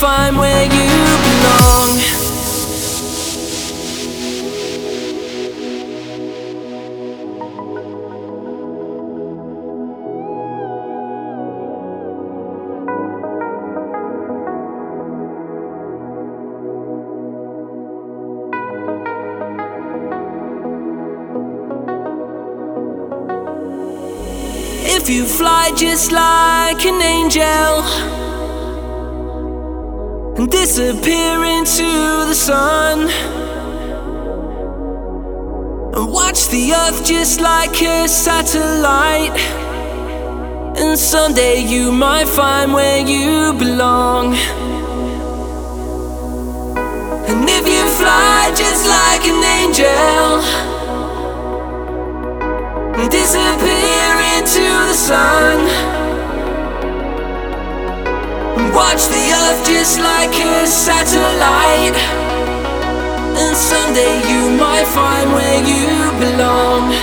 find where you belong. If you fly just like an angel and disappear into the sun, and watch the earth just like a satellite, and someday you might find where you belong. And if you fly just like an angel and disappear into the sun, watch the earth just like a satellite, and someday you might find where you belong.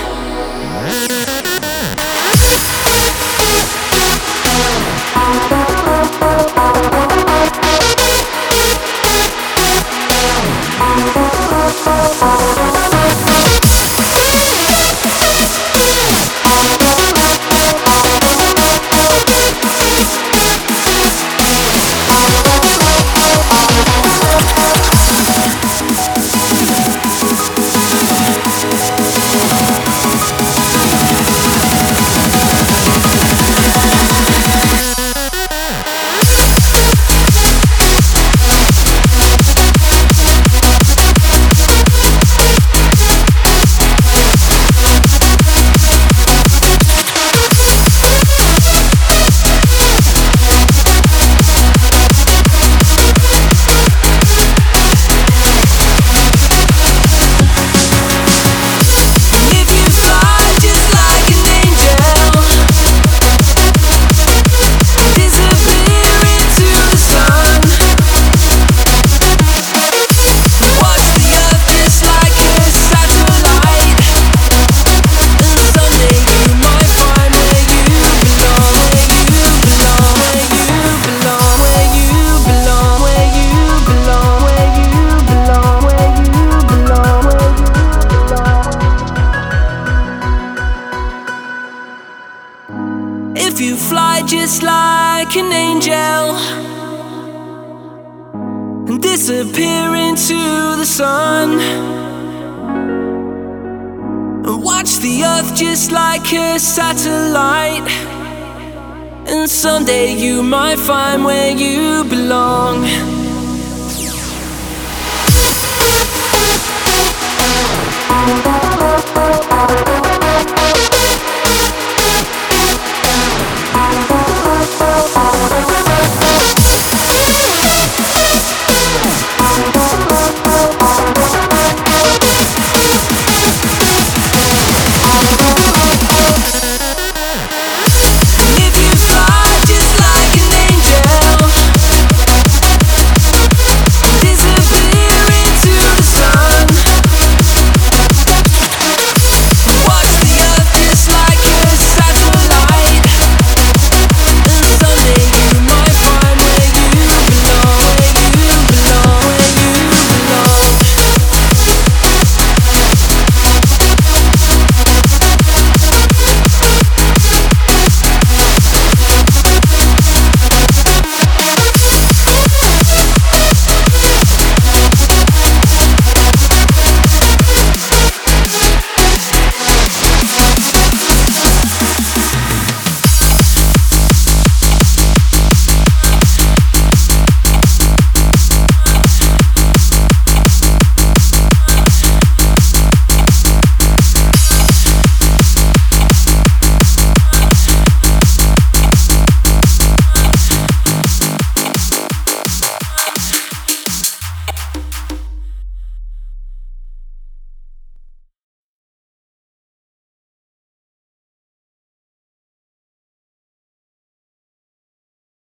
If you fly just like an angel and disappear into the sun, and watch the earth just like a satellite, and someday you might find where you belong.